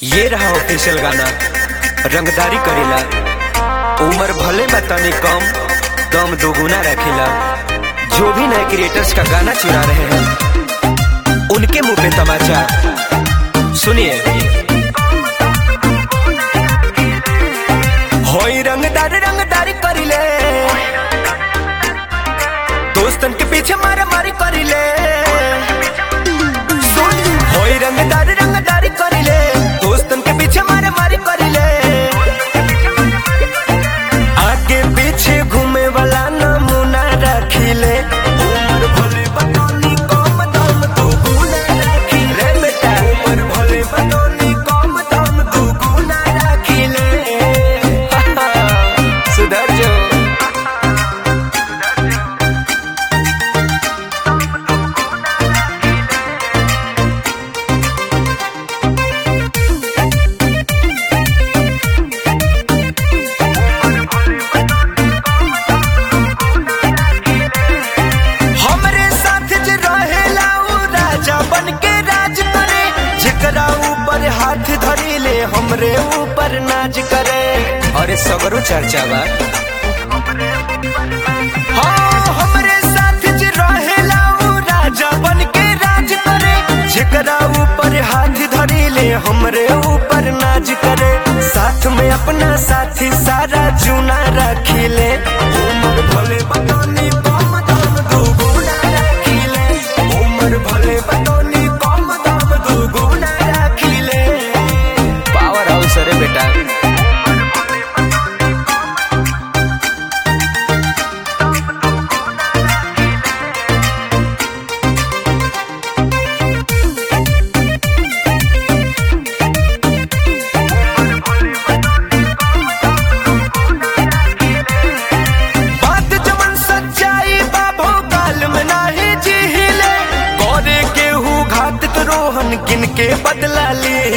ये रहा ऑफिशियल गाना। रंगदारी करेला, उम्र भले में तनी कम, दम दोगुना रखेला। जो भी नए क्रिएटर्स का गाना चुरा रहे हैं उनके मुंह पे तमाचा। सुनिए, होई रंगदारी रंगदारी करिले, दोस्तन के पीछे मारा मारी करिले। होई रंगदारी रंगदारी करिले, दोस्तन के पीछे मारा मारी करिले। आगे पीछे घूमे वाला नमूना रखिले, उम्र भले बतौनी कम दम दुगुना रखिले। बेटा उम्र भले बतौनी कम दम दुगुना रखिले। सुधर जो। हाथ धरी ले हमरे ऊपर नाच करे, अरे सगरो चर्चा बा। हाँ, हमरे साथ जे रहेला उ राजा बन के राज करे। जेकरा ऊपर हाथ धरी ले हमरे ऊपर नाच करे। साथ में अपना साथी सारा जूना रखी ले, उम्र भले बतौनी कम दम दुगुना रखी ले। उम्र भले बतौनी कम दम दुगुना रखी ले। पावर हाउस रे बेटा। किन के बदला ले